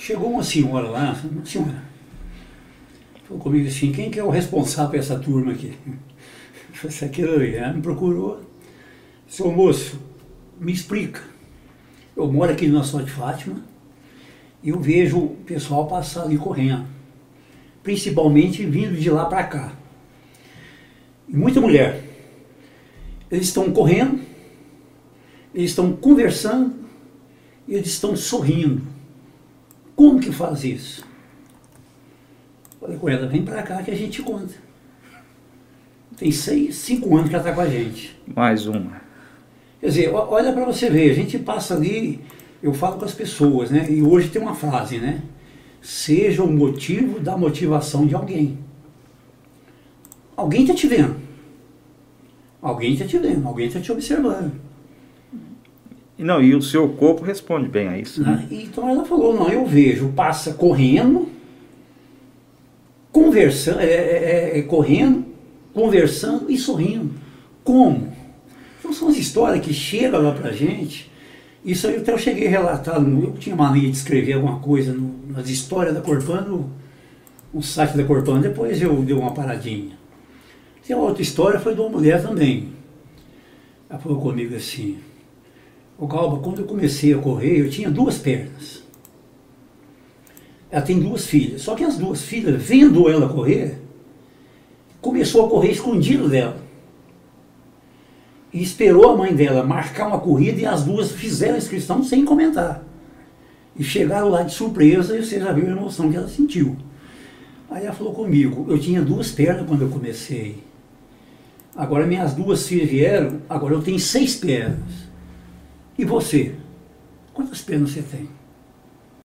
Chegou uma senhora lá, uma senhora, falou comigo assim, quem que é o responsável por essa turma aqui? Eu falei, isso aqui ela me procurou. Seu moço, me explica. Eu moro aqui na Nossa de Fátima e eu vejo o pessoal passar ali correndo, principalmente vindo de lá para cá. E muita mulher. Eles estão correndo, eles estão conversando, eles estão sorrindo. Como que faz isso? Falei com ela, vem para cá que a gente conta. Tem 5 anos que ela está com a gente. Mais uma. Quer dizer, olha para você ver, a gente passa ali, eu falo com as pessoas, né? E hoje tem uma frase, né? Seja o motivo da motivação de alguém. Alguém está te vendo. Alguém está te vendo, alguém está te observando. Não, e o seu corpo responde bem a isso, né? Então ela falou, não, eu vejo, passa correndo, conversando, correndo, conversando e sorrindo. Como? Então são as histórias que chegam lá pra gente. Isso aí até eu cheguei a relatar, eu tinha mania de escrever alguma coisa nas histórias da Corpano, no site da Corpano, depois eu dei uma paradinha. Tem uma outra história, foi de uma mulher também. Ela falou comigo assim, ô Galba, quando eu comecei a correr, eu tinha 2 pernas. Ela tem 2 filhas, só que as 2 filhas, vendo ela correr, começou a correr escondido dela. E esperou a mãe dela marcar uma corrida e as 2 fizeram a inscrição sem comentar. E chegaram lá de surpresa e você já viu a emoção que ela sentiu. Aí ela falou comigo, eu tinha 2 pernas quando eu comecei. Agora minhas 2 filhas vieram, agora eu tenho 6 pernas. E você? Quantas pernas você tem?